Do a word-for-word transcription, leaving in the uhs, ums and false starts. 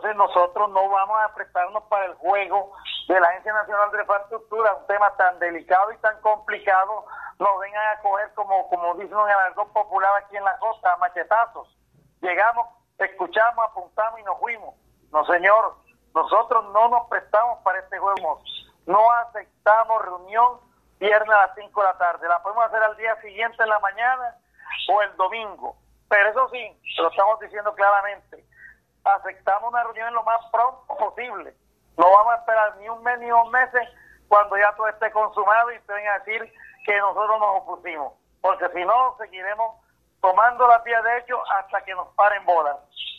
Entonces nosotros no vamos a prestarnos para el juego de la Agencia Nacional de Infraestructura, un tema tan delicado y tan complicado, nos vengan a coger como, como dicen en el argot popular aquí en la costa, a machetazos. Llegamos, escuchamos, apuntamos y nos fuimos. No, señor, nosotros no nos prestamos para este juego. No aceptamos reunión viernes a las cinco de la tarde. La podemos hacer al día siguiente en la mañana o el domingo. Pero eso sí, lo estamos diciendo claramente. Aceptamos una reunión lo más pronto posible. No vamos a esperar ni un mes ni dos meses cuando ya todo esté consumado y te vengan a decir que nosotros nos opusimos. Porque si no, seguiremos tomando las vías de hecho hasta que nos paren bolas.